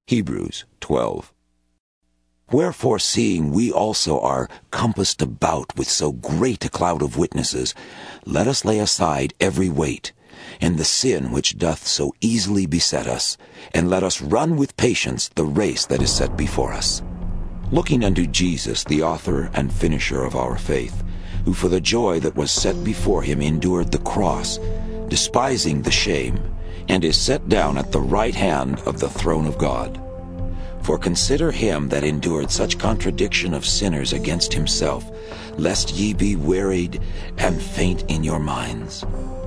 Hebrews 12. Wherefore, seeing we also are compassed about with so great a cloud of witnesses, let us lay aside every weight, and the sin which doth so easily beset us, and let us run with patience the race that is set before us. Looking unto Jesus, the author and finisher of our faith, who for the joy that was set before him endured the cross, despising the shame, and is set down at the right hand of the throne of God. For consider him that endured such contradiction of sinners against himself, lest ye be wearied and faint in your minds.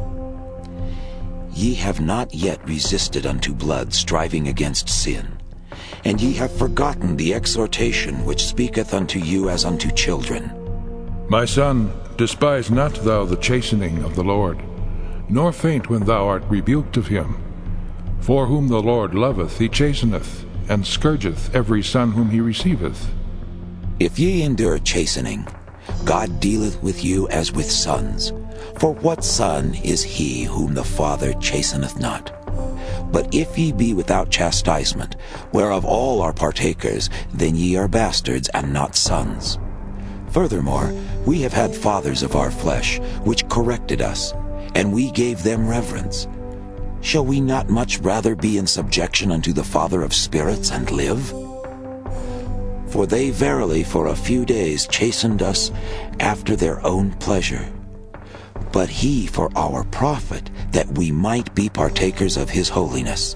Ye have not yet resisted unto blood, striving against sin. And ye have forgotten the exhortation which speaketh unto you as unto children. My son, despise not thou the chastening of the Lord, nor faint when thou art rebuked of him. For whom the Lord loveth he chasteneth, and scourgeth every son whom he receiveth. If ye endure chastening, God dealeth with you as with sons. For what son is he whom the Father chasteneth not? But if ye be without chastisement, whereof all are partakers, then ye are bastards and not sons. Furthermore, we have had fathers of our flesh, which corrected us, and we gave them reverence. Shall we not much rather be in subjection unto the Father of spirits and live? For they verily for a few days chastened us after their own pleasure. But he for our profit, that we might be partakers of his holiness.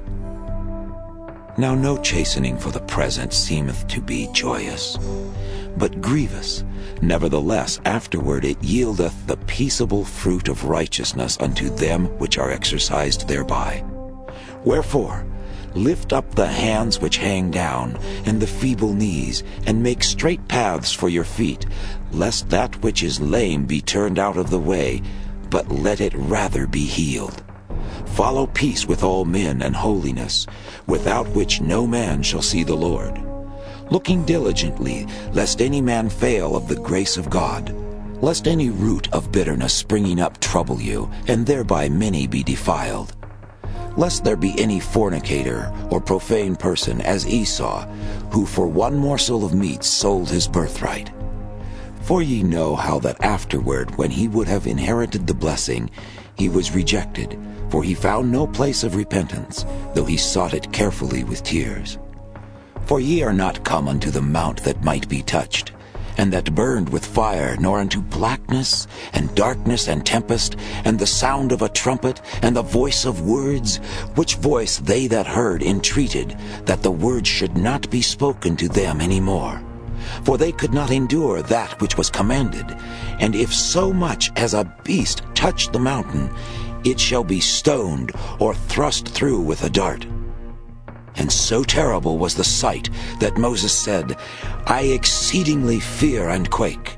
Now no chastening for the present seemeth to be joyous, but grievous. Nevertheless afterward it yieldeth the peaceable fruit of righteousness unto them which are exercised thereby. Wherefore, lift up the hands which hang down, and the feeble knees, and make straight paths for your feet, lest that which is lame be turned out of the way, but let it rather be healed. Follow peace with all men and holiness, without which no man shall see the Lord. Looking diligently, lest any man fail of the grace of God, lest any root of bitterness springing up trouble you, and thereby many be defiled. Lest there be any fornicator or profane person as Esau, who for one morsel of meat sold his birthright. For ye know how that afterward, when he would have inherited the blessing, he was rejected, for he found no place of repentance, though he sought it carefully with tears. For ye are not come unto the mount that might be touched, and that burned with fire, nor unto blackness, and darkness, and tempest, and the sound of a trumpet, and the voice of words, which voice they that heard entreated, that the word should not be spoken to them any more. For they could not endure that which was commanded. And if so much as a beast touch the mountain, it shall be stoned, or thrust through with a dart. And so terrible was the sight that Moses said, I exceedingly fear and quake.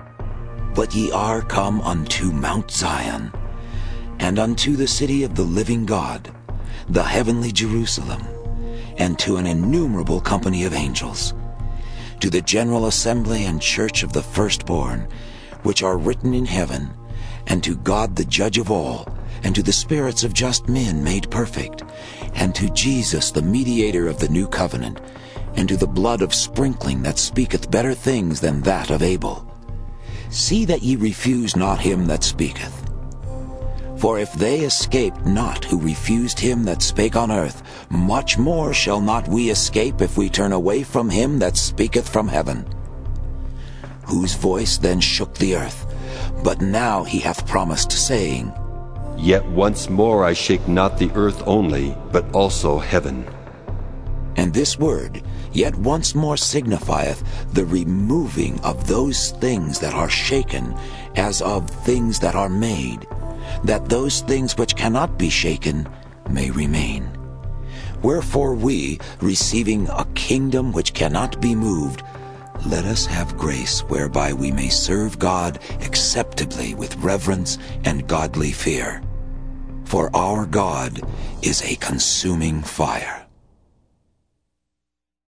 But ye are come unto Mount Zion, and unto the city of the living God, the heavenly Jerusalem, and to an innumerable company of angels, to the general assembly and church of the firstborn, which are written in heaven, and to God the judge of all, and to the spirits of just men made perfect, and to Jesus the mediator of the new covenant, and to the blood of sprinkling that speaketh better things than that of Abel. See that ye refuse not him that speaketh. For if they escaped not who refused him that spake on earth, much more shall not we escape if we turn away from him that speaketh from heaven. Whose voice then shook the earth, but now he hath promised, saying, Yet once more I shake not the earth only, but also heaven. And this word, yet once more, signifieth the removing of those things that are shaken, as of things that are made, that those things which cannot be shaken may remain. Wherefore we, receiving a kingdom which cannot be moved, let us have grace whereby we may serve God acceptably with reverence and godly fear. For our God is a consuming fire.